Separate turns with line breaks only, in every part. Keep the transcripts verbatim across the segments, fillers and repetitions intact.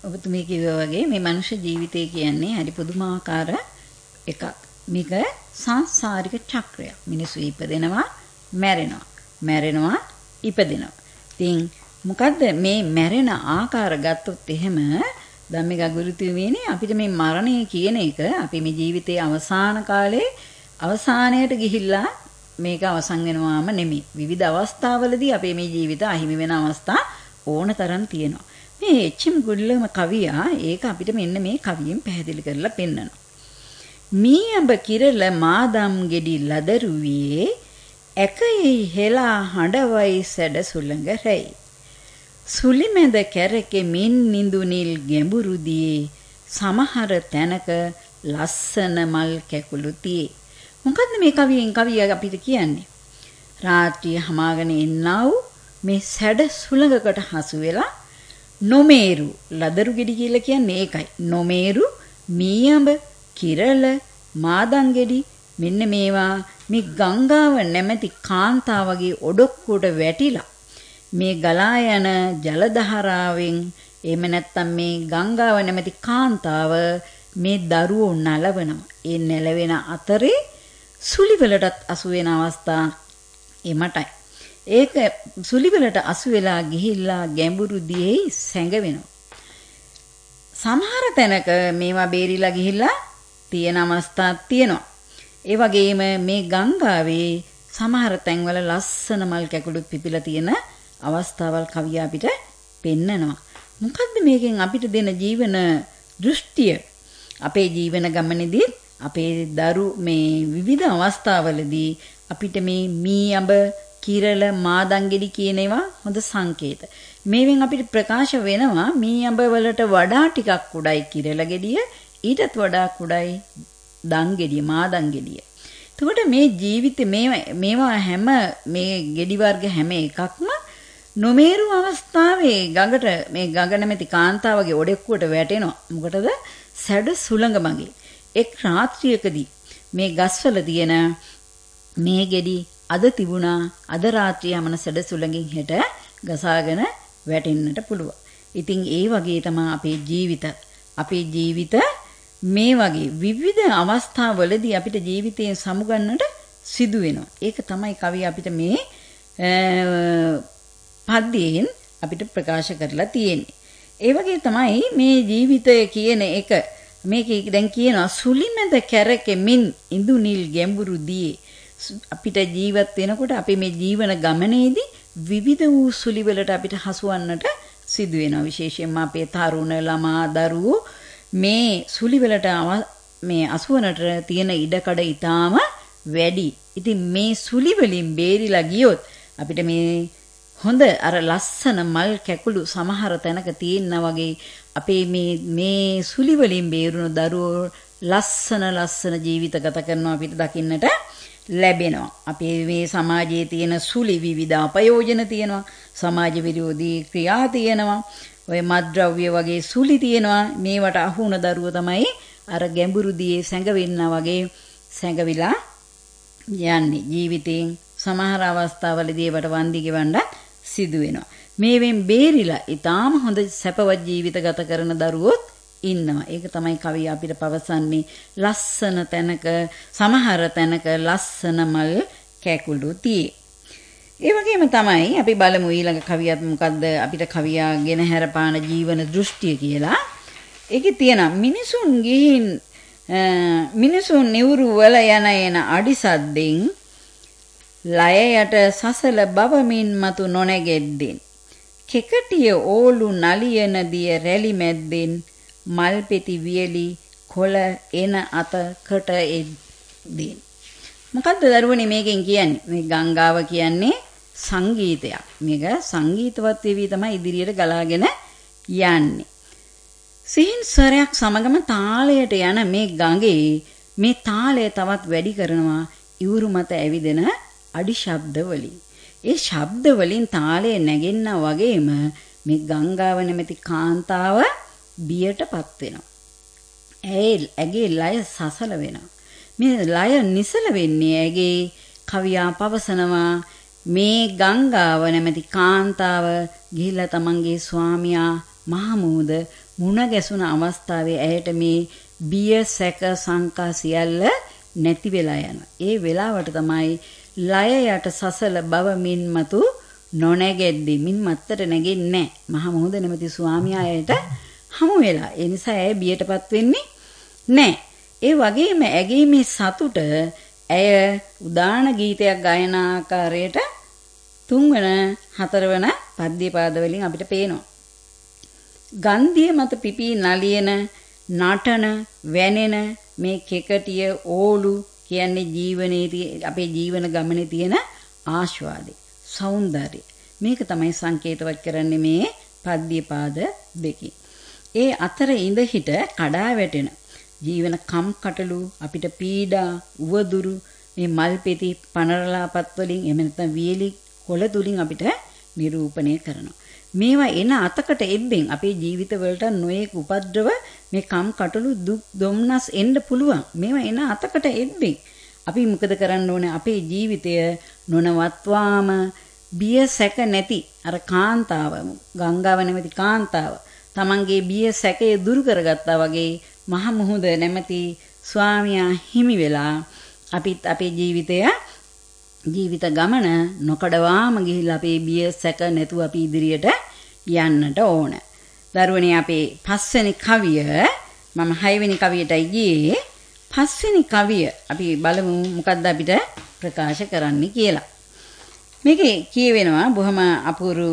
ඔබතුමී කිව්වා වගේ මේ මනුෂ්‍ය ජීවිතය කියන්නේ හරි පුදුමාකාර එකක්. මේක සංසාරික චක්‍රයක්. මිනිස්සු ඉපදෙනවා, මැරෙනවා. මැරෙනවා, ඉපදෙනවා. ඉතින් මොකද්ද මේ මැරෙන ආකාර ගත්තොත් එහෙම ධම්මික ගුරුතුමීනේ අපිට මේ මරණය කියන එක අපි මේ ජීවිතයේ අවසාන කාලේ අවසානයට ගිහිල්ලා මේක අවසන් වෙනවාම නෙමෙයි. විවිධ අවස්ථාවලදී අපේ මේ ජීවිත අහිමි වෙන අවස්ථා ඕන තරම් තියෙනවා. මේ එච්.එම්. ගුඩ්ලම කවියා ඒක අපිට මෙන්න මේ කවියෙන් පැහැදිලි කරලා පෙන්නනවා. මී අඹ කිරල මාදම් ගෙඩි ලදරුවේ එකයි හෙලා හඬවයි සැඩ සුළඟ රැයි. සුලිමෙද කැරකෙ මින් නිඳුනිල් ගැඹුරු දියේ සමහර තැනක ලස්සන මල් කැකුළු තියේ. මොකද්ද මේ කවියෙන් කවිය අපිට කියන්නේ? රාත්‍රිය හමාගෙන එන්නා වූ මේ සැඩ සුළඟකට හසු වෙලා නොමේරු ලදරු ගෙඩි කියලා කියන්නේ ඒකයි. නොමේරු මීයඹ කිරල මාදන් ගෙඩි මෙන්න මේවා මේ ගංගාව නැමැති කාන්තාවගේ ඔඩොක්කුවට වැටිලා මේ ගලා යන ජල දහරාවෙන් එහෙම නැත්නම් මේ ගංගාව නැමැති කාන්තාව මේ දරුවෝ නලවනවා. ඒ නැලවෙන අතරේ සුලිවලටත් අසු වෙන අවස්ථා එමටයි. ඒක සුලිවලට අසු වෙලා ගිහිල්ලා ගැඹුරු දියේ සැඟවෙනවා. සමහර තැනක මේවා බේරිලා ගිහිල්ලා තියෙන අවස්ථාත් තියෙනවා. ඒ වගේම මේ ගංගාවේ සමහර තැන්වල ලස්සන මල් කැකුළුත් පිපිලා තියෙන අවස්ථාවල් කවිය අපිට පෙන්නනවා. මොකද්ද මේකෙන් අපිට දෙන ජීවන දෘෂ්ටිය? අපේ ජීවන ගමනේදී අපේ දරු මේ විවිධ අවස්ථාවලදී අපිට මේ මී අඹ කිරල මාදංගෙඩි කියන ඒවා හොඳ සංකේත. මේවෙන් අපිට ප්‍රකාශ වෙනවා මී අඹ වලට වඩා ටිකක් කුඩයි කිරල ගෙඩිය, ඊටත් වඩා කුඩයි දංගෙඩිය මාදංගෙඩිය. එතකොට මේ ජීවිතේ මේ මේවා හැම මේ ගෙඩි වර්ග හැම එකක්ම නොමේරු අවස්ථාවේ ගඟට මේ ගඟ නැමැති කාන්තාවගේ ඔඩෙක්කුවට වැටෙනවා. මොකටද? සැඩ සුළඟ මගේ. එක් රාත්‍රියකදී මේ ගස්වල තියෙන මේ ගෙඩි අද තිබුණා, අද රාත්‍රිය යමන සැඩ සුළඟින් හෙට ගසාගෙන වැටෙන්නට පුළුවන්. ඉතින් ඒ වගේ තමයි අපේ ජීවිත. අපේ ජීවිත මේ වගේ විවිධ අවස්ථාවලදී අපිට ජීවිතයෙන් සමුගන්නට සිදු වෙනවා. ඒක තමයි කවිය අපිට මේ පද්‍යයෙන් අපිට ප්‍රකාශ කරලා තියෙන්නේ. ඒ වගේ තමයි මේ ජීවිතය කියන එක මේකේ දැන් කියනවා සුලිමෙද කැරකෙමින් ඉඳුනිල් ගැඹුරු දියේ. අපිට ජීවත් වෙනකොට අපි මේ ජීවන ගමනේදී විවිධ වූ සුලි වලට අපිට හසුවන්නට සිදු වෙනවා. විශේෂයෙන්ම අපේ තරුණ ළමා දරුවෝ මේ සුලි වලට මේ අසුවනට තියෙන ඉඩකඩ ඊටාම වැඩි. ඉතින් මේ සුලි වලින් බේරිලා ගියොත් අපිට මේ හොඳ අර ලස්සන මල් කැකුළු සමහර තැනක තියෙනා වගේ අපේ මේ මේ සුලි වලින් බේරුණු දරුවෝ ලස්සන ලස්සන ජීවිත ගත කරනවා අපිට දකින්නට ලැබෙනවා. අපේ මේ සමාජයේ තියෙන සුලි විවිධ අපයෝජන තියෙනවා. සමාජ විරෝධී ක්‍රියා තියෙනවා. ඔය මත්ද්‍රව්‍ය වගේ සුලි තියෙනවා. මේවට අහු වුණ දරුවෝ තමයි අර ගැඹුරු දියේ සැඟවෙන්නා වගේ සැඟවිලා යන්නේ. ජීවිතේ සමහර අවස්ථාවලදී ඒවට වන්දි ගෙවන්න සිදු වෙනවා. මේවෙන් බේරිලා ඊටාම හොඳ සැපවත් ජීවිත ගත කරන දරුවොත් ඉන්නවා. ඒක තමයි කවිය අපිට පවසන්නේ. ලස්සන තැනක සමහර තැනක ලස්සන මල් කැකුළු තියේ. ඒ වගේම තමයි අපි බලමු ඊළඟ කවියත් මොකද්ද අපිට කවියාගෙන හැරපාන ජීවන දෘෂ්ටිය කියලා. ඒකේ තියෙනවා මිනිසුන් ගිහින් මිනිසුන් නිවුරු වල යන එන අඩිසද්දෙන් ලයයට සසල බවමින් මතු නොනැගෙද්දෙන් කෙකටිය ඕලු නලියන දිය රැලි මැද්දෙන් මල් පෙති වියලි කොළ එන අතකට එද්දෙන්. මොකද්ද දරුවනේ මේකෙන් කියන්නේ? මේ ගංගාව කියන්නේ සංගීතයක්. මේක සංගීතවත් වෙවි තමයි ඉදිරියට ගලාගෙන යන්නේ. සිහින් ස්වරයක් සමගම තාලයට යන මේ ගඟේ මේ තාලය තවත් වැඩි කරනවා ඉවුරු මත ඇවිදෙන අඩි ශබ්ද වලින්. ඒ ශබ්ද වලින් තාලය නැගෙන්නා වගේම මේ ගංගාව නැමැති කාන්තාව බියටපත් වෙනවා. ඒ ඇගේ ලය සසල වෙනවා. මේ ලය නිසල වෙන්නේ ඇගේ කවියා පවසනවා මේ ගංගාව නැමැති කාන්තාව ගිහිල්ලා තමන්ගේ ස්වාමියා මහා මුහුද මුණ ගැසුණ අවස්ථාවේ ඇයට මේ බිය සැක සංකා සියල්ල නැති වෙලා යනවා. ඒ වෙලාවට තමයි ලය යට සසල බව මින්මතු නොනැගෙද්දි මින් මත්තට නැගෙන්නේ නැහැ. මහා මුහුද නැමැති ස්වාමියායට හමු වෙලා. ඒ නිසා ඇය බියටපත් වෙන්නේ නැහැ. ඒ වගේම ඇගේ මේ සතුට ඇය උදාන ගීතයක් ගායනා ආකාරයට තුන්වන හතරවන පද්‍ය පාද වලින් අපිට පේනවා. ගන්ධිය මත පිපී නලියන නටන වැනෙන මේ කෙකටිය ඕලු කියන්නේ ජීවනයේ අපේ ජීවන ගමනේ තියෙන ආස්වාදේ సౌందර්ය. මේක තමයි සංකේතවත් කරන්නේ මේ පද්‍ය පාද දෙකේ. ඒ අතර ඉඳ හිට කඩා වැටෙන ජීවන කම් කටළු අපිට පීඩා උවදුරු මේ මල් පෙති පනරලාපත් වලින් එහෙම නැත්නම් වියලි කොළ තුලින් අපිට නිරූපණය කරනවා. මේවා එන අතකට එබ්බෙන් අපේ ජීවිත වලට නොයෙක් උපද්‍රව මේ කම් කටළු දුක් දුම්නස් එන්න පුළුවන්. මේවා එන අතකට එබ්බෙන් අපි මොකද කරන්න ඕනේ? අපේ ජීවිතය නොනවත්වාම බිය සැක නැති අර කාන්තාව ගංගාව නැමැති කාන්තාව තමන්ගේ බිය සැකය දුරු කරගත්තා වගේ මහ මුහුද නැමැති ස්වාමියා හිමි වෙලා අපිත් අපේ ජීවිතය ජීවිත ගමන නොකඩවාම ගිහිල්ලා අපේ බිය සැක නැතුව අපි ඉදිරියට යන්නට ඕන. දරුවනේ අපේ පස්වෙනි කවිය මම හයවෙනි කවියටයි ගියේ. පස්වෙනි කවිය අපි බලමු මොකද්ද අපිට ප්‍රකාශ කරන්න කියලා. මේකේ කියවෙනවා බොහොම අපූර්ව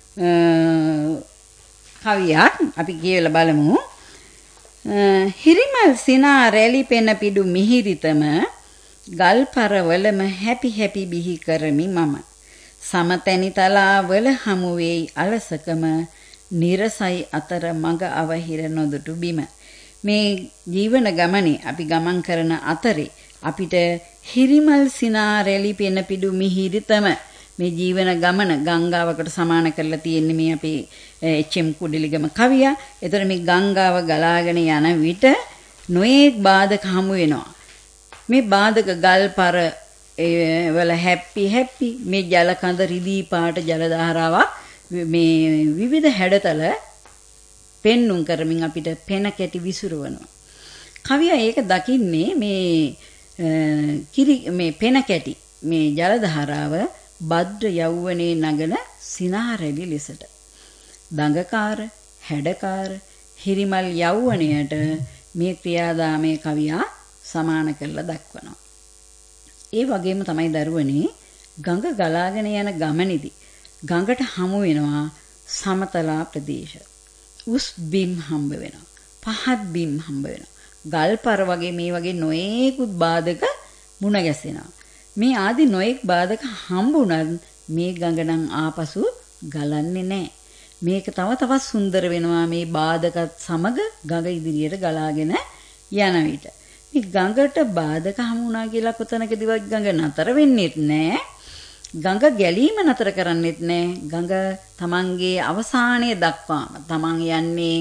කවියක්. අපි කියවලා බලමු. හිරිමල් සිනා රැලි පෙන පිඩු මිහිරිතම ගල්පරවලම හැපි හැපි බිහි කරමි මම. සමතැනි තලාවල හමු වෙයි අලසකම නිරසයි අතර මඟ අවහිර නොදුටු බිම. මේ ජීවන ගමනේ අපි ගමන් කරන අතරේ අපිට හිරිමල් සිනා රැලි පෙන පිඩු මිහිරිතම මේ ජීවන ගමන ගංගාවකට සමාන කරලා තියෙන්නේ මේ අපේ එච්.එම්. කුඩලිගම කවියා. ඒතර මේ ගංගාව ගලාගෙන යන විට නොයේක් බාධක හමු වෙනවා. මේ බාධක ගල්පර වල හැපි හැපි මේ ජල කඳ රිදී පාට ජල ධාරාවක් මේ විවිධ හැඩතල පෙන්눔 කරමින් අපිට පෙන කැටි විසිරවනවා. කවියා ඒක දකින්නේ මේ කිරි මේ පෙන කැටි මේ ජල ධාරාව භද්‍ර යෞවනයේ නගන සිනාරැලි ලෙසට. දඟකාර හැඩකාර හිරිමල් යෞවනයට මේ ක්‍රියාදාමයේ කවියා සමාන කරලා දක්වනවා. ඒ වගේම තමයි දරුවනේ ගඟ ගලාගෙන යන ගමනේදී ගඟට හමු වෙනවා සමතලා ප්‍රදේශ. උස් බිම් හම්බ වෙනවා. පහත් බිම් හම්බ වෙනවා. ගල්පර වගේ මේ වගේ නොයෙකුත් බාධක මුණ ගැසෙනවා. මේ ආදි නොයෙක් බාධක හම්බුණත් මේ ගඟ නම් ආපසු ගලන්නේ නැහැ. මේක තව තවත් සුන්දර වෙනවා මේ බාධකත් සමග ගඟ ඉදිරියට ගලාගෙන යන විට. මේ ගඟට බාධක හමු වුණා කියලා කොතනකදීවත් ගඟ නතර වෙන්නේත් නැහැ. ගඟ ගැලීම නතර කරන්නේත් නැහැ. ගඟ තමන්ගේ අවසානයේ දක්වාම තමන් යන්නේ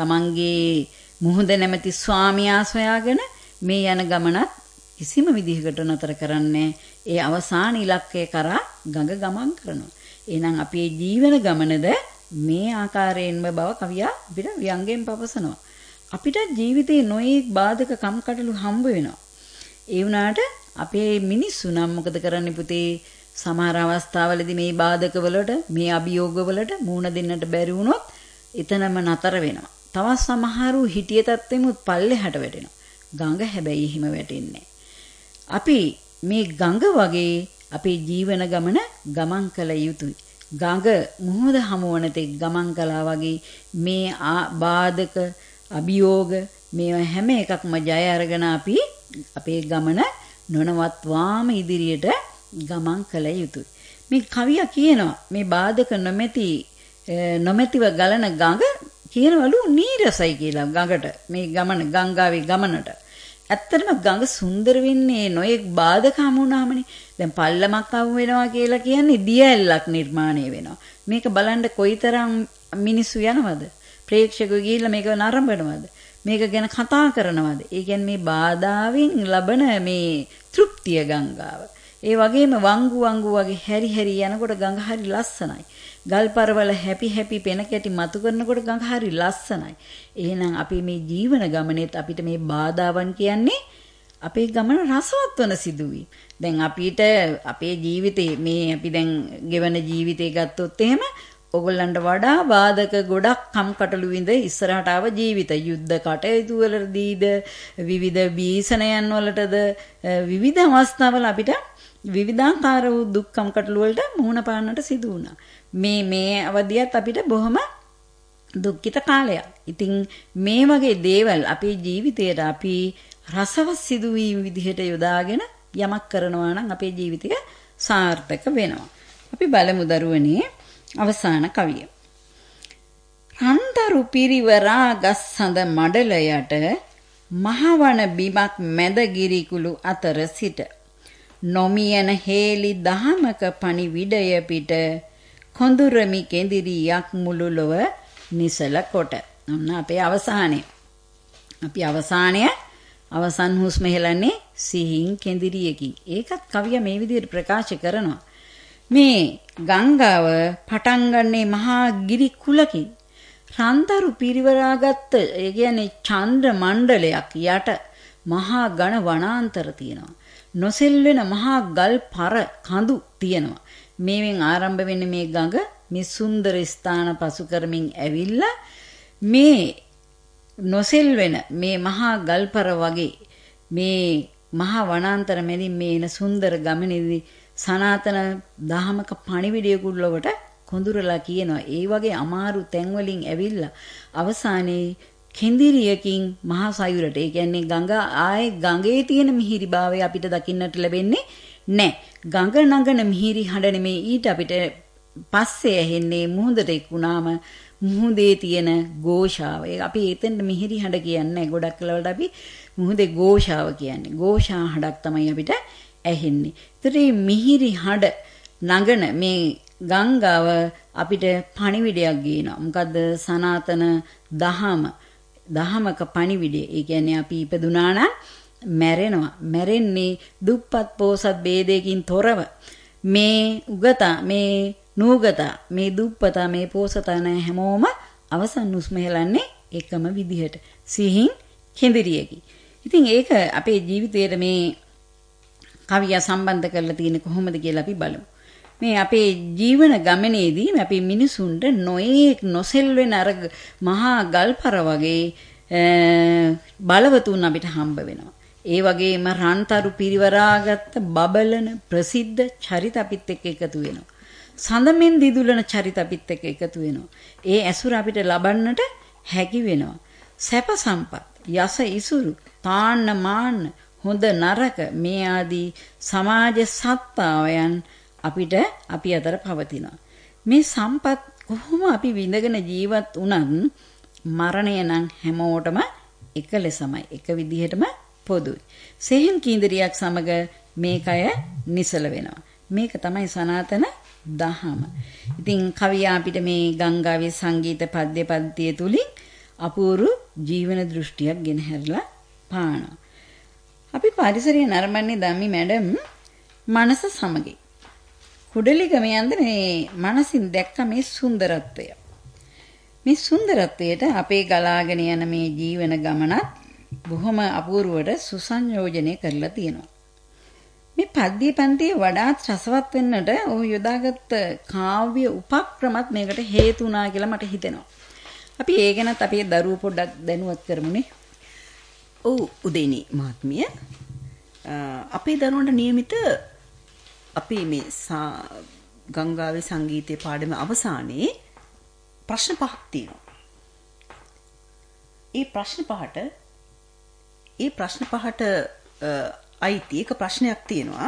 තමන්ගේ මුහුද නැමැති ස්වාමියා සොයාගෙන මේ යන ගමනත් කිසිම විදිහකට නතර කරන්නේ ඒ අවසාන ඉලක්කය කරා ගඟ ගමන් කරනවා. එහෙනම් අපේ ජීවන ගමනද මේ ආකාරයෙන්ම බව කවියා අපිට ව්‍යංගයෙන් පවසනවා. අපිට ජීවිතේ නොයෙක් බාධක කම්කටොළු හම්බ වෙනවා. ඒ වුණාට අපේ මිනිස්සු නම් මොකද කරන්නේ පුතේ? සමහර අවස්ථාවලදී මේ බාධක වලට මේ අභියෝග වලට මුහුණ දෙන්නට බැරි වුණොත් එතනම නතර වෙනවා. තවත් සමහරු හිටිය තත්ත්වෙමුත් පල්ලෙහාට වැටෙනවා. ගඟ හැබැයි එහෙම වැටෙන්නේ අපි මේ ගඟ වගේ අපේ ජීවන ගමන ගමන් කළ යුතුයි. ගඟ මුහුද හමුවන තෙක් ගමන් කළා වගේ මේ බාධක අභියෝග මේවා හැම එකක්ම ජය අරගෙන අපි අපේ ගමන නොනවත්වාම ඉදිරියට ගමන් කළ යුතුයි. මේ කවියා කියනවා මේ බාධක නොමැති නොමැතිව ගලන ගඟ කියනවලු නීරසයි කියලා ගඟට මේ ගමන ගංගාවේ ගමනට. ඇත්තටම ගඟ සුන්දර වෙන්නේ නොයෙක් බාධක හමු වුණාමනේ. දැන් පල්ලමක් හමු වෙනවා කියලා කියන්නේ දියැලක් නිර්මාණය වෙනවා. මේක බලන්න කොයිතරම් මිනිස්සු යනවද? ප්‍රේක්ෂකයෝ ගිහිල්ලා මේක නරඹනවද? මේක ගැන කතා කරනවද? ඒ කියන්නේ මේ බාධාවෙන් ලබන මේ තෘප්තිය ගංගාව. ඒ වගේම වංගු වංගු වගේ හැරි හැරි යනකොට ගඟ හරි ලස්සනයි. ගල්පරවල හැපි හැපි පෙන කැටි මතු කරනකොට ගඟ හරි ලස්සනයි. එහෙනම් අපි මේ ජීවන ගමනේත් අපිට මේ බාධාවන් කියන්නේ අපේ ගමන රසවත් වන සිදුවීම්. දැන් අපිට අපේ ජීවිතේ මේ අපි දැන් ගෙවන ජීවිතේ ගත්තොත් එහෙම ඔයගොල්ලන්ට වඩා බාධක ගොඩක් කම්කටොළු විඳ ඉස්සරහට ආව ජීවිත යුද්ධ කටයුතු වලදීද විවිධ බීසණයන් වලටද විවිධ අවස්ථාවල අපිට විවිධාකාර වූ දුක් කම්කටොළු වලට මුහුණ පාන්නට සිදු වුණා. මේ මේ අවධියත් අපිට බොහොම දුක්ඛිත කාලයක්. ඉතින් මේ වගේ දේවල් අපේ ජීවිතයට අපි රසවත් සිදුවීම් විදිහට යොදාගෙන යමක් කරනවා නම් අපේ ජීවිතය සාර්ථක වෙනවා. අපි බලමු දරුවනේ අවසාන කවිය. රන්තරු පිරිවරා ගස් සඳ මඩල යට මහවන බිමක් මැද ගිරිකුළු අතර සිට නොමියන හේලි දහමක පණිවිඩය පිට කොඳුරමි කෙඳිරියක් මුළු ලොව නිසල කොට. ඔන්න අපේ අවසානය. අපි අවසානය අවසන් හුස්ම හෙලන්නේ සිහින් කෙඳිරියකින්. ඒකත් කවිය මේ විදිහට ප්‍රකාශ කරනවා. මේ ගංගාව පටන් ගන්නේ මහා ගිරි කුලකින්. රන්තරු පිරිවරාගත්ත ඒ කියන්නේ චන්ද්‍ර මණ්ඩලයක් යට මහා ඝන වනාන්තර තියෙනවා. නොසෙල්වෙන මහා ගල් පර කඳු තියෙනවා. මේවෙන් ආරම්භ වෙන්නේ මේ ගඟ මේ සුන්දර ස්ථාන පසු කරමින් ඇවිල්ලා මේ නොසෙල්වෙන මේ මහා ගල්පර වගේ මේ මහා වනාන්තර මැදින් මේ එන සුන්දර ගමනේදී සනාතන දහමක පණිවිඩයකුල්ලවට කොඳුරලා කියනවා. ඒ වගේ අමාරු තැන් වලින් ඇවිල්ලා අවසානයේ කෙඳිරියකින් මහා සයුරට ඒ කියන්නේ ගඟ ආයේ ගඟේ තියෙන මිහිරිභාවය අපිට දකින්නට ලැබෙන්නේ නැහැ. ගඟ නගන මිහිරි හඬ නෙමේ ඊට අපිට පස්සේ ඇහෙන්නේ මුහුදට එක්ුණාම මුහුදේ තියෙන ഘോഷාව. ඒ අපි එතෙන් මිහිරි හඬ කියන්නේ ගොඩක් වෙලාවට අපි මුහුදේ ഘോഷාව කියන්නේ. ഘോഷා හඬක් තමයි අපිට ඇහෙන්නේ. ඒතර මේ මිහිරි හඬ නගන මේ ගංගාව අපිට පණිවිඩයක් ගේනවා. මොකද්ද? සනාතන දහම දහමක පණිවිඩය. ඒ කියන්නේ අපි ඉපදුනා නම් මැරෙනවා. මැරෙන්නේ දුප්පත් පෝසත් ભેදයකින් තොරව. මේ උගතා මේ නූගතා මේ දුප්පතා මේ පෝසතා නැ හැමෝම අවසන් හුස්ම හෙලන්නේ එකම විදිහට සිහින් කෙඳිරියකි. ඉතින් ඒක අපේ ජීවිතේට මේ කවිය සම්බන්ධ කරලා තියෙන්නේ කොහොමද කියලා අපි බලමු. මේ අපේ ජීවන ගමනේදී අපි මිනිසුන්ට නොයේක් නොසෙල්වෙන අර මහා ගල්පර වගේ බලවතුන් අපිට හම්බ වෙනවා. ඒ වගේම රන්තරු පිරිවරාගත්ත බබලන ප්‍රසිද්ධ චරිත අපිත් එක්ක එකතු වෙනවා. සඳමෙන් දිදුලන චරිත අපිත් එක්ක එකතු වෙනවා. ඒ ඇසුර අපිට ලබන්නට හැකි වෙනවා. සැප සම්පත්, යස ඉසුරු, තාන්න මාන්න, හොඳ නරක මේ ආදී සමාජ සත්තාවයන් අපිට අපි අතර පවතිනවා. මේ සම්පත් කොහොම අපි විඳගෙන ජීවත් වුණත් මරණය නම් හැමෝටම එක ලෙසමයි, එක විදිහටම පොදුයි. සෙහින් කීඳරියක් සමග මේකය නිසල වෙනවා. මේක තමයි සනාතන දහම. ඉතින් කවිය අපිට මේ ගංගාවේ සංගීත පද්‍ය පන්තිය තුලින් අපූර්ව ජීවන දෘෂ්ටියක් ගෙනහැරලා පානවා. අපි පරිසරයේ නරඹන්නේ ධම්මි මැඩම් මනස සමගයි. කුඩලිගම යන්ද මේ මනසින් දැක්ක මේ සුන්දරත්වය. මේ සුන්දරත්වයට අපේ ගලාගෙන යන මේ ජීවන ගමනත් බොහොම අපූර්වට සුසංයෝජනය කරලා තියෙනවා. මේ පද්‍ය පන්තියේ වඩාත් රසවත් වෙන්නට ඔහු යොදාගත් කාව්‍ය උපක්‍රමත් මේකට හේතු වුණා කියලා මට හිතෙනවා. අපි ඒ ගැනත් අපේ දරුවෝ පොඩ්ඩක් දැනුවත් කරමුනේ.
ඔව් උදේනි මහත්මිය. අපේ දරුවන්ට નિયમિત අපි මේ ගංගාවේ සංගීතයේ පාඩම අවසානයේ ප්‍රශ්න පහක් තියෙනවා. ඒ ප්‍රශ්න පහට ඒ ප්‍රශ්න පහට අයිති එක ප්‍රශ්නයක් තියෙනවා.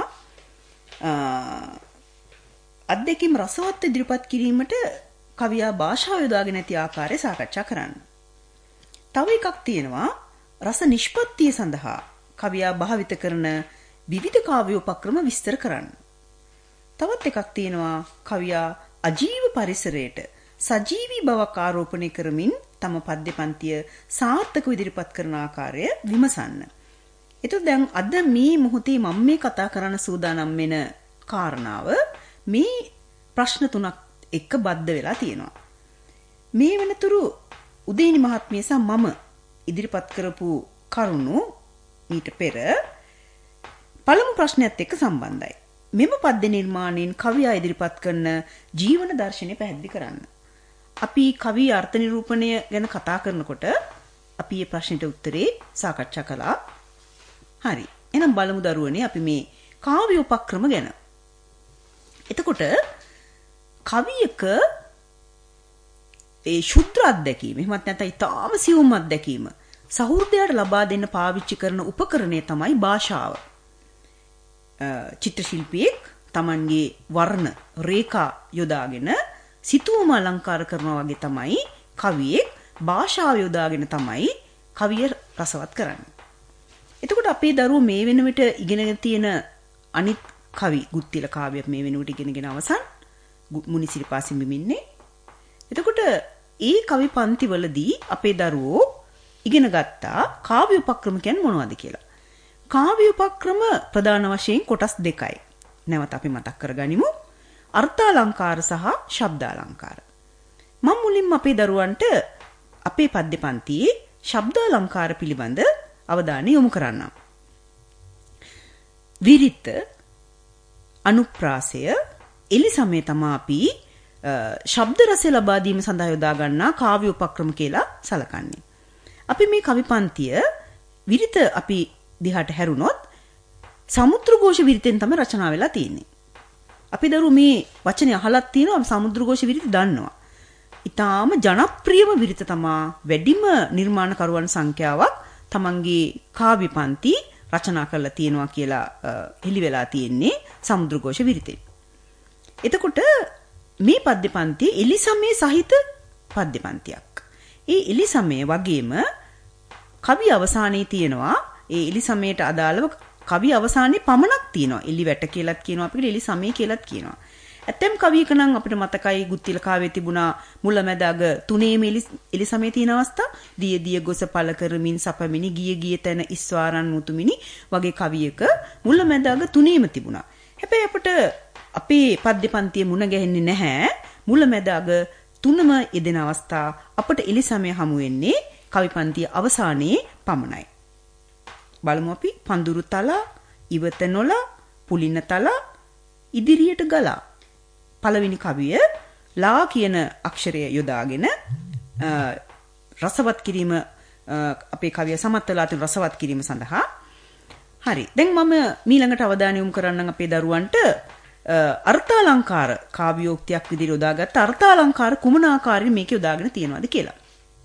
අත්දැකීම් රසවත් ඉදිරිපත් කිරීමට කවියා භාෂාව යොදාගෙන ඇති ආකාරය සාකච්ඡා කරන්න. තව එකක් තියෙනවා රස නිෂ්පත්තිය සඳහා කවියා භාවිත කරන විවිධ කාව්‍ය උපක්‍රම විස්තර කරන්න. තවත් එකක් තියෙනවා කවියා අජීව පරිසරයට සජීවී බවක් ආරෝපණය කරමින් තම පද්‍ය පන්තිය සාර්ථකව ඉදිරිපත් කරන ආකාරය විමසන්න. එතකොට දැන් අද මේ මොහොතේ මම මේ කතා කරන්න සූදානම් වෙන කාරණාව මේ ප්‍රශ්න තුනක් එක්ක බද්ධ වෙලා තියෙනවා. මේ වෙනතුරු උදේනි මහත්මිය සහ මම ඉදිරිපත් කරපු කරුණු ඊට පෙර පළමු ප්‍රශ්නයත් එක්ක සම්බන්ධයි. මෙම පද්‍ය නිර්මාණයෙන් කවියා ඉදිරිපත් කරන ජීවන දර්ශනය පැහැදිලි කරන්න. අපි කවි අර්ථ නිරූපණය ගැන කතා කරනකොට අපි මේ ප්‍රශ්නෙට උත්තරේ සාකච්ඡා කළා. හරි. එහෙනම් බලමු දරුවනේ අපි මේ කාව්‍ය උපක්‍රම ගැන. එතකොට කවියක ඒ ශුද්ධ අත්දැකීම එහෙමත් නැත්නම් ඊටාම සියුම් අත්දැකීම සහෘදයට ලබා දෙන්න පාවිච්චි කරන උපකරණය තමයි භාෂාව. චිත්‍ර ශිල්පියෙක් Tamanගේ වර්ණ රේඛා යොදාගෙන සිතුවම අලංකාර කරනවා වගේ තමයි කවියෙක් භාෂාව යොදාගෙන තමයි කවිය රසවත් කරන්නේ. එතකොට අපේ දරුවෝ මේ වෙන විට ඉගෙනගෙන තියෙන අනිත් කවි ගුත්තිල කාව්‍යයක් මේ වෙන විට ඉගෙනගෙන අවසන් මුනිසිරිපාසින් බිමින්නේ. එතකොට ඒ කවි පන්ති වලදී අපේ දරුවෝ ඉගෙන ගත්තා කාව්‍ය උපක්‍රම කියන්නේ මොනවද කියලා. කාව්‍ය උපක්‍රම ප්‍රධාන වශයෙන් කොටස් දෙකයි. නැවත අපි මතක් කරගනිමු. අර්ථාලංකාර සහ ශබ්දාලංකාර. මම මුලින්ම අපේ දරුවන්ට අපේ පද්‍ය පන්තියේ ශබ්දාලංකාර පිළිබඳ අවධානය යොමු කරන්නම්. විරිත, අනුප්‍රාසය, එලිසමය තමයි අපි ශබ්ද රසය ලබා දීම සඳහා යොදා ගන්නා කාව්‍ය උපක්‍රම කියලා සලකන්නේ. අපි මේ කවි පන්තිය විරිත අපි දිහාට හැරුණොත් සමුද්‍රඝෝෂ විරිතෙන් තමයි රචනා වෙලා තියෙන්නේ. අපි දරුවෝ මේ වචනේ අහලත් තියෙනවා සමුද්‍රඝෝෂ විරිත දන්නවා. ඊටාම ජනප්‍රියම විරිත තමයි වැඩිම නිර්මාණකරුවන් සංඛ්‍යාවක් තමන්ගේ කාව්‍ය පන්ති රචනා කරලා තියෙනවා කියලා හෙළි වෙලා තියෙන්නේ සමුද්‍රඝෝෂ විරිතෙන්. එතකොට මේ පද්‍ය පන්තියේ එලිසමය සහිත පද්‍ය පන්තියක්. ඒ එලිසමය වගේම කවි අවසානයේ තියෙනවා ඒ එලිසමයට අදාළව කවි අවසානයේ පමණක් තියෙනවා. එලි වැට කියලාත් කියනවා අපිට එලිසමය කියලාත් කියනවා. ඇත්තම් කවියක නම් අපිට මතකයි ගුත්තිල කාව්‍යයේ තිබුණා මුලැමැද අග තුනේම එලිසමය තියෙන අවස්ථා. දිය දිය ගොස පල කරමින් සපමිනි ගිය ගිය තැන ඉස්වාරන් මුතුමිනි වගේ කවියක මුලැමැද අග තුනේම තිබුණා. හැබැයි අපිට අපේ පද්‍ය පන්තියේ මුණ ගැහෙන්නේ නැහැ. මුලැමැද අග තුනම යෙදෙන අවස්ථා අපට එලිසමය හමු වෙන්නේ කවි පන්තිය අවසානයේ පමණයි. බලමු අපි පඳුරු තලා, ඉවත නොලා, පුලින තලා, ඉදිරියට ගලා. පළවෙනි කවිය ලා කියන අක්ෂරය යොදාගෙන රසවත් කිරීම අපේ කවිය සමත් වෙලා තියෙන රසවත් කිරීම සඳහා. හරි. දැන් මම ඊළඟට අවධානය යොමු කරන්නම් අපේ දරුවන්ට අර්ථාලංකාර කාව්‍යෝක්තියක් විදිහට යොදාගත්ත අර්ථාලංකාර කුමන ආකාරයෙන් මේක යොදාගෙන තියෙනවද කියලා.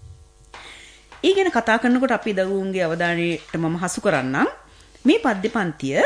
ඒ ගැන කතා කරනකොට අපේ දරුවන්ගේ අවධානයට මම හසු කරන්නම් මේ පද්‍ය පන්තිය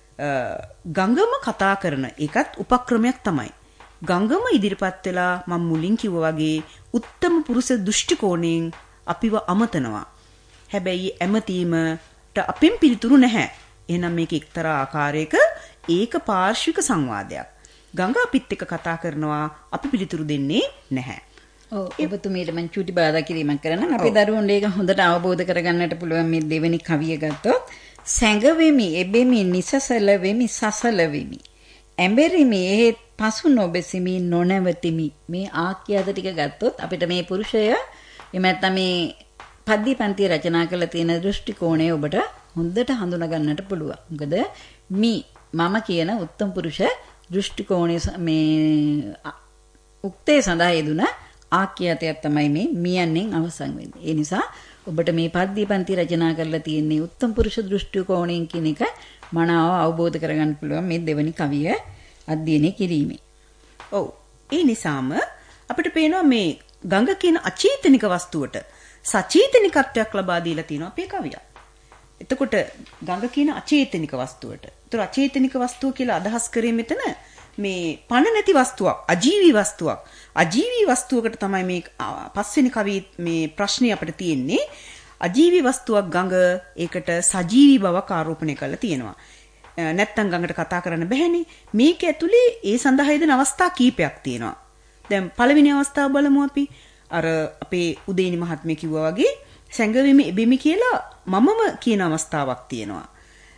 ගංගම කතා කරන එකත් උපක්‍රමයක් තමයි. ගංගම ඉදිරිපත් වෙලා මම මුලින් කිව්වා වගේ උත්තම පුරුෂ දෘෂ්ටි කෝණයෙන් අපිව අමතනවා. හැබැයි ඇමතීමට අපෙන් පිළිතුරු නැහැ. එහෙනම් මේක එක්තරා ආකාරයක ඒක පාර්ශ්වික සංවාදයක්. ගංගා අපිත් එක්ක කතා කරනවා අපි පිළිතුරු දෙන්නේ නැහැ.
ඔව් ඔබතුමීට මම චූටි බාධා කිරීමක් කරනවා. අපේ දරුවන්ට ඒක හොඳට අවබෝධ කරගන්නට පුළුවන් මේ දෙවෙනි කවිය ගත්තොත් සැඟවෙමි එබෙමි නිසසල වෙමි සසල වෙමි. ඇඹෙරිමි එහෙත් පසු නොබෙසිමි නොනැවතිමි. මේ ආඛ්‍යාත ටික ගත්තොත් අපිට මේ පුරුෂය එහෙම නැත්නම් මේ පද්‍ය පන්තිය රචනා කරලා තියෙන දෘෂ්ටි කෝණය ඔබට හොඳට හඳුනා ගන්නට පුළුවන්. මොකද මි මම කියන උත්තම පුරුෂ දෘෂ්ටි කෝණය මේ උක්තේ සඳහා යෙදුන ආඛ්‍යාතයක් තමයි මේ මියන්නෙන් අවසන් වෙන්නේ. ඒ නිසා ඔබට මේ පද්‍ය පන්ති රචනා කරලා තියෙන්නේ උත්තම පුරුෂ දෘෂ්ටි කෝණයෙන් කියන එක මනාව අවබෝධ කරගන්න පුළුවන් මේ දෙවනි කවිය අධ්‍යයනය කිරීමේ.
ඔව්. ඒ නිසාම අපිට පේනවා මේ ගඟ කියන අචේතනික වස්තුවට සචේතනිකත්වයක් ලබා දීලා තියෙනවා අපේ කවියා. එතකොට ගඟ කියන අචේතනික වස්තුවට. ඒතර අචේතනික වස්තුව කියලා අදහස් කරේ මෙතන මේ පණ නැති වස්තුවක්, අජීවී වස්තුවක්. අජීවී වස්තුවකට තමයි මේ පස්වෙනි කවියේ මේ ප්‍රශ්නේ අපිට තියෙන්නේ. අජීවී වස්තුවක් ගඟ ඒකට සජීවී බවක් ආරෝපණය කරලා තියෙනවා. නැත්තම් ගඟට කතා කරන්න බැහැනේ. මේක ඇතුලේ ඒ සඳහා යෙදෙන අවස්ථා කීපයක් තියෙනවා. දැන් පළවෙනි අවස්ථාව බලමු අපි. අර අපේ උදේනි මහත්මිය කිව්වා වගේ සැඟවෙමි එබෙමි කියලා මමම කියන අවස්ථාවක් තියෙනවා.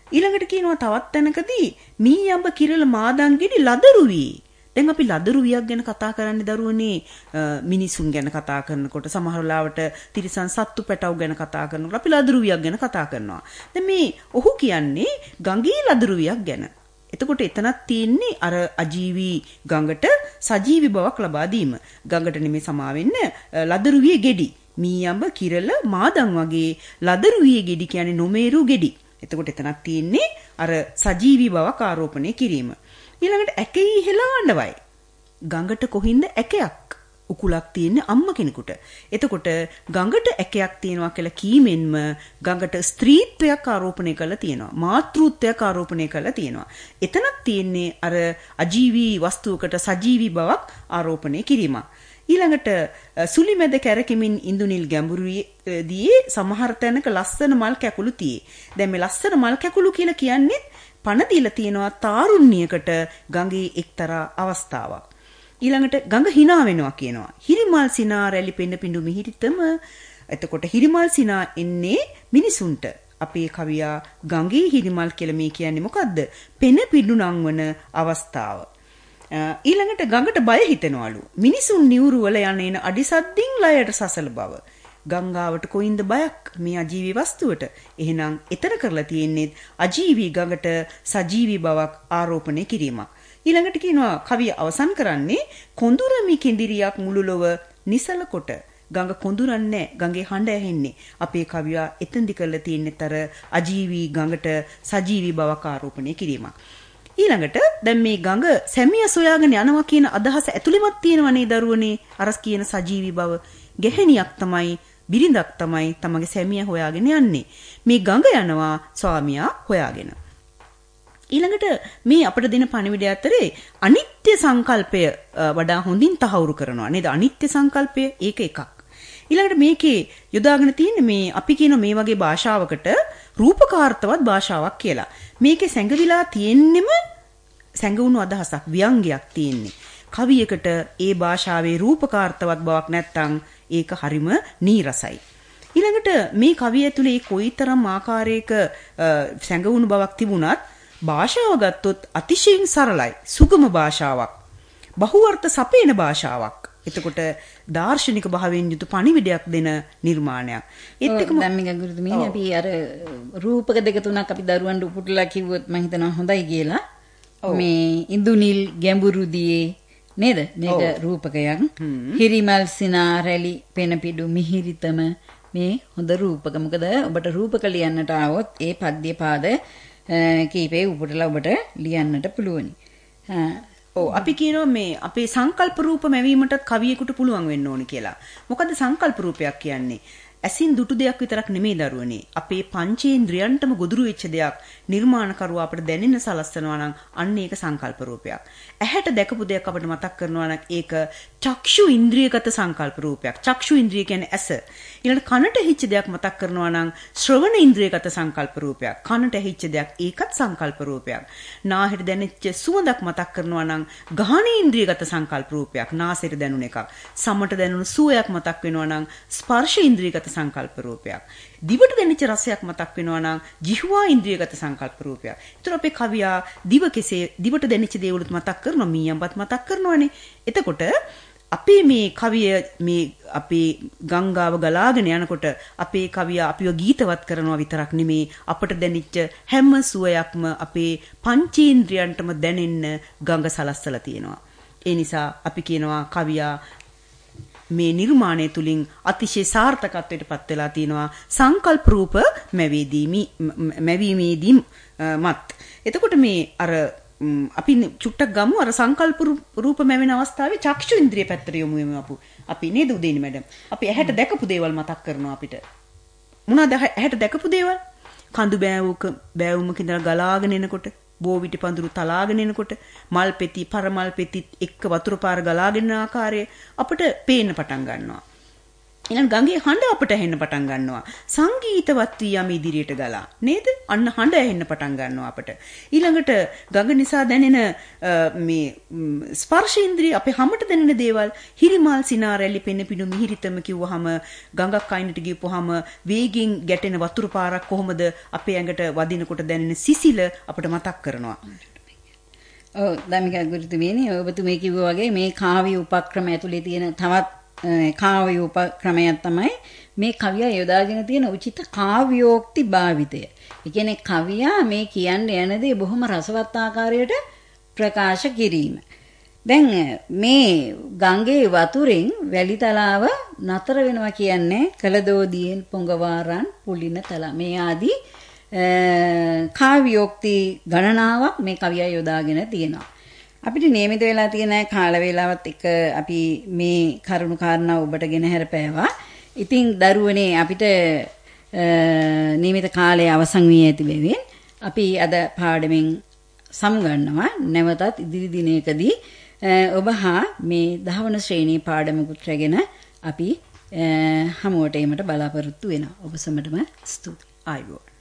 ඊළඟට කියනවා තවත් තැනකදී මී අඹ කිරල මාදන් ගෙඩි ලදරු වී. දැන් අපි ලදරු වියක් ගැන කතා කරන්නේ දරුවනේ මිනිසුන් ගැන කතා කරනකොට සමහර වෙලාවට තිරිසන් සත්තු පැටව් ගැන කතා කරනකොට අපි ලදරු වියක් ගැන කතා කරනවා. දැන් මේ ඔහු කියන්නේ ගඟේ ලදරු වියක් ගැන. එතකොට එතනක් තියෙන්නේ අර අජීවී ගඟට සජීවී බවක් ලබා දීම. ගඟට නෙමෙයි සමා වෙන්න ලදරු වියේ ගෙඩි. මී අඹ කිරල මාදන් වගේ ලදරු වියේ ගෙඩි කියන්නේ නොමේරු ගෙඩි. එතකොට එතනක් තියෙන්නේ අර සජීවී බවක් ආරෝපණය කිරීම. ඊළඟට ඇකෙහි හෙලාඬවයි. ගඟට කොහින්ද ඇකයක් උකුලක් තියෙන්නේ අම්ම කෙනෙකුට. එතකොට ගඟට ඇකයක් තියෙනවා කියලා කීමෙන්ම ගඟට ස්ත්‍රීත්වයක් ආරෝපණය කරලා තියෙනවා. මාතෘත්වයක් ආරෝපණය කරලා තියෙනවා. එතනක් තියෙන්නේ අර අජීවී වස්තුවකට සජීවී බවක් ආරෝපණය කිරීමක්. ඊළඟට සුලිමැද කැරකෙමින් ඉඳුනිල් ගැඹුරුදී සමහර තැනක ලස්සන මල් කැකුළු තියේ. දැන් මේ ලස්සන මල් කැකුළු කියලා කියන්නේ පණ දීලා තියෙනවා තාරුණ්‍යයකට ගඟේ එක්තරා අවස්ථාවක්. ඊළඟට ගඟ hina වෙනවා කියනවා. හිරිමල් සිනා රැලි පෙන්න පිඬු මිහිරිතම. එතකොට හිරිමල් සිනා එන්නේ මිනිසුන්ට. අපේ කවියා ගඟේ හිරිමල් කියලා මේ කියන්නේ මොකද්ද? පෙන පිඬු නංවන අවස්ථාව. ඊළඟට ගඟට බය හිතෙනවලු. මිනිසුන් නිවුරු වල යන එන අඩිසද්දින් ලයට සසල බව. ගංගාවට කොයින්ද බයක් මේ අජීවී වස්තුවට? එහෙනම් එතන කරලා තියෙන්නේ අජීවී ගඟට සජීවී බවක් ආරෝපණය කිරීමක්. ඊළඟට කියනවා කවිය අවසන් කරන්නේ කොඳුරමි කිඳිරියක් මුළු ලොව නිසල කොට. ගඟ කොඳුරන්නේ ගඟේ හඬ ඇහෙන්නේ. අපේ කවියා එතෙන්දි කරලා තියෙන්නේ තර අජීවී ගඟට සජීවී බවක් ආරෝපණය කිරීමක්. ඊළඟට දැන් මේ ගඟ සැමිය සොයාගෙන යනවා කියන අදහස ඇතුළෙමත් තියෙනවනේ දරුවනේ. අර කියන සජීවී බව ගැහෙනියක් තමයි බිරිඳක් තමයි තමගේ සැමියා හොයාගෙන යන්නේ. මේ ගඟ යනවා ස්වාමියා හොයාගෙන. ඊළඟට මේ අපිට දෙන පණිවිඩය අතරේ අනිත්‍ය සංකල්පය වඩා හොඳින් තහවුරු කරනවා නේද? අනිත්‍ය සංකල්පය ඒක එකක්. ඊළඟට මේකේ යොදාගෙන තියෙන්නේ මේ අපි කියන මේ වගේ භාෂාවකට රූපකාර්ථවත් භාෂාවක් කියලා. මේකේ සැඟවිලා තියෙන්නෙම සැඟවුණු අදහසක් ව්‍යංගයක් තියෙන්නේ. කවියකට ඒ භාෂාවේ රූපකාර්ථවත් බවක් නැත්තම් ඒක හරිම නීරසයි. ඊළඟට මේ කවිය ඇතුලේ කොයිතරම් ආකාරයක සැඟවුණු බවක් තිබුණත් භාෂාව ගත්තොත් අතිශයින් සරලයි. සුගම භාෂාවක්. බහුවර්ථ සපේන භාෂාවක්. එතකොට දාර්ශනික භාවයෙන් යුතු පණිවිඩයක් දෙන නිර්මාණයක්. ඒත් එකම
ධම්මික ගුරුතුමනි අපි අර රූපක දෙක තුනක් අපි දරුවන්ට උපුටලා කිව්වොත් මම හිතනවා හොඳයි කියලා. මේ ඉඳුනිල් ගැඹුරුදියේ නේද? මේක රූපකයක්. හිරිමල් සිනා රැලි පෙන පිඩු මිහිරිතම මේ හොඳ රූපක. මොකද ඔබට රූපක ලියන්නට ආවොත් ඒ පද්‍ය පාද කීපේ උපුටලා ඔබට ලියන්නට පුළුවනි.
ඔව් අපි කියනවා මේ අපේ සංකල්ප රූප මැවීමටත් කවියෙකුට පුළුවන් වෙන්න ඕනි කියලා. මොකද සංකල්ප රූපයක් කියන්නේ? ඇසින් දුටු දෙයක් විතරක් නෙමෙයි දරුවනේ. අපේ පංචේන්ද්‍රයන්ටම ගොදුරු වෙච්ච දෙයක් නිර්මාණකරුවා අපිට දැනෙන්න සලස්වනවා නම් අන්න ඒක සංකල්ප රූපයක්. ඇහැට දැකපු දෙයක් අපිට මතක් කරනවා නම් ඒක චක්ෂු ඉන්ද්‍රියගත සංකල්ප රූපයක්. චක්ෂු ඉන්ද්‍රිය කියන්නේ ඇස. ඊළඟට කනට ඇහිච්ච දෙයක් මතක් කරනවා නම් ශ්‍රවණ ඉන්ද්‍රියගත සංකල්ප රූපයක්. කනට ඇහිච්ච දෙයක් ඒකත් සංකල්ප රූපයක්. නාහෙට දැනෙච්ච සුවඳක් මතක් කරනවා නම් ගහන ඉන්ද්‍රියගත සංකල්ප රූපයක්. නාසයට දැනුන එකක්. සමට දැනුණු සුවයක් මතක් වෙනවා නම් ස්පර්ශ ඉන්ද්‍රියගත සංකල්ප රූපයක්. දිවට දැනෙච්ච රසයක් මතක් වෙනවා නම් ජීහුවා ඉන්ද්‍රියගත සංකල්ප රූපයක්. ඒතර අපේ කවියා දිව කෙසේ දිවට දැනෙච්ච දේවලුත් මතක් කරනවා, මීයම්පත් මතක් කරනවානේ. එතකොට අපේ මේ කවිය මේ අපේ ගංගාව ගලාගෙන යනකොට අපේ කවියා අපිව ගීතවත් කරනවා විතරක් නෙමේ අපට දැනෙච්ච හැම සුවයක්ම අපේ පංචේන්ද්‍රයන්ටම දැනෙන්න ගඟ සලස්සලා තියෙනවා. ඒ නිසා අපි කියනවා කවියා මේ නිර්මාණය තුලින් අතිශය සාර්ථකත්වයට පත් වෙලා තියෙනවා සංකල්ප රූප මැවීදීමි මැවීමේදී මත්. එතකොට මේ අර අපි චුට්ටක් ගමු අර සංකල්ප රූප මැවෙන අවස්ථාවේ චක්ෂු ඉන්ද්‍රිය පැත්තට යමු යමු අපු. අපි නේද උදේනි මැඩම්. අපි ඇහැට දැකපු දේවල් මතක් කරනවා අපිට. මොනවාද ඇහැට දැකපු දේවල්? කඳු බෑවුක බෑවුමක ඉඳලා ගලාගෙන එනකොට, බෝවිටි පඳුරු තලාගෙන එනකොට, මල් පෙති, පරමල් පෙති එක්ක වතුර පාර ගලාගෙන යන ආකාරය අපිට පේන්න පටන් ගන්නවා. ඊළඟ ගඟේ හඬ අපට ඇහෙන්න පටන් ගන්නවා. සංගීතවත් වී යම ඉදිරියට ගලා. නේද? අන්න හඬ ඇහෙන්න පටන් ගන්නවා අපට. ඊළඟට ගඟ නිසා දැනෙන මේ ස්පර්ශ ඉන්ද්‍රිය අපේ හැමට දැනෙන දේවල් හිරිමල් සිනාරැලි පෙන පිණු මිහිරිතම කිව්වහම ගඟක් අයිනට ගිහපුවාම වේගින් ගැටෙන වතුර පාරක් කොහොමද අපේ ඇඟට වදිනකොට දැනෙන සිසිල අපට මතක් කරනවා.
ඔව් ධම්මික ගුරුතුමියනි ඔබතුමී කිව්වා වගේ මේ කාව්‍ය උපක්‍රම ඇතුලේ තියෙන තවත් කාව්‍ය උපක්‍රමයක් තමයි මේ කවියා යොදාගෙන තියෙන උචිත කාව්‍යෝක්ති භාවිතය. ඒ කියන්නේ කවියා මේ කියන්න යන දේ බොහොම රසවත් ආකාරයට ප්‍රකාශ කිරීම. දැන් මේ ගංගේ වතුරෙන් වැලි තලාව නතර වෙනවා කියන්නේ කලදෝදියෙන් පොඟවාරන් පුලින තල මේ ආදී කාව්‍යෝක්ති ගණනාවක් මේ කවියා යොදාගෙන තියෙනවා. අපිට නියමිත වෙලා තියෙන කාල වේලාවත් එක අපි මේ කරුණු කාරණා ඔබට ගෙන හැරපෑවා. ඉතින් දරුවනේ අපිට නියමිත කාලය අවසන් වී ඇති බැවින් අපි අද පාඩමෙන් සමුගන්නවා. නැවතත් ඉදිරි දිනයකදී ඔබ හා මේ දහවන ශ්‍රේණී පාඩමකුත් රැගෙන අපි හමුවට ඒමට බලාපොරොත්තු වෙනවා. ඔබ සමටම ස්තුතියි.
ආයුබෝවන්.